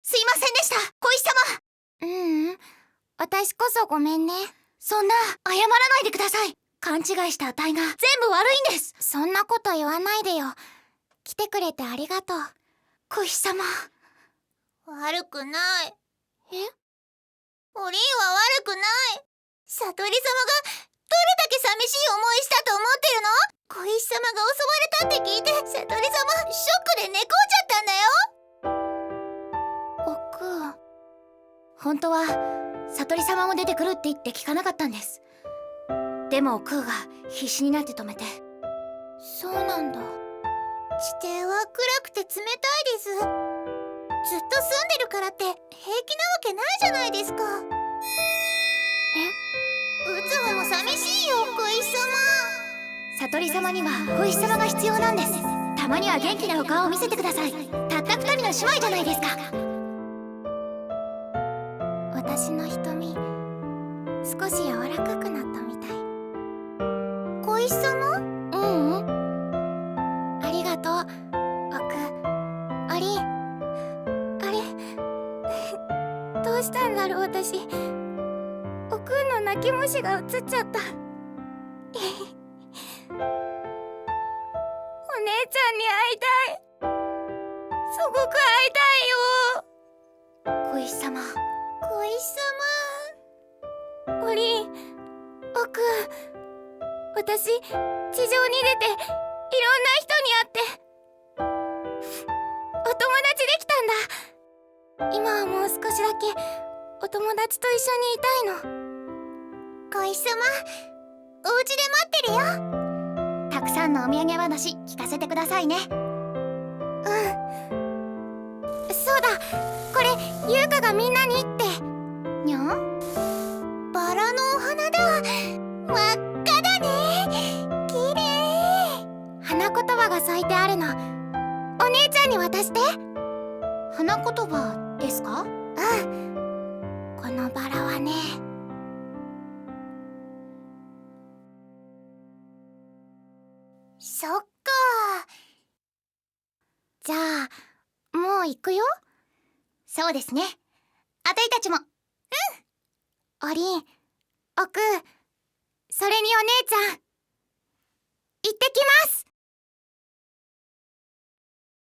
すいませんでした、小石様。私こそごめんね。そんな、謝らないでください。勘違いした値が全部悪いんです。そんなこと言わないでよ。来てくれてありがとう。小石様。悪くない。おりんは悪くない。悟り様がどれだけ寂しい思いしたと思ってるの？小石様が襲われたって聞いて、悟り様ショックで寝込んじゃったんだよ。本当は悟り様も出てくるって言って聞かなかったんです。でもクーが必死になって止めて。そうなんだ。地底は暗くて冷たいです。ずっと住んでるからって平気なわけないじゃないですか。うつほも寂しいよ、小石様。悟り様には小石様が必要なんです。たまには元気なお顔を見せてください。たった二人の姉妹じゃないですか。私の瞳少し柔らかくなったみたい。小石様？ありがとう。おりん。あれどうしたんだろう、私。おくんの泣き虫が映っちゃった。お姉ちゃんに会いたい。すごく会いたいよ。小石様。小石様。おりん、おくん。私、地上に出ていろんな人に会ってお友達できたんだ。今はもう少しだけお友達と一緒にいたいの。小石様、お家で待ってるよ。たくさんのお土産話聞かせてくださいね。そうだ、これ優香がみんなにって。にゃん？バラのお花だ。真っ赤だね。きれい。花言葉が咲いてあるの。お姉ちゃんに渡して。花言葉ですか？このバラはね。そっか。じゃあもう行くよ。そうですね。あたいたちも。おりん、おく、それにお姉ちゃん、行ってきます。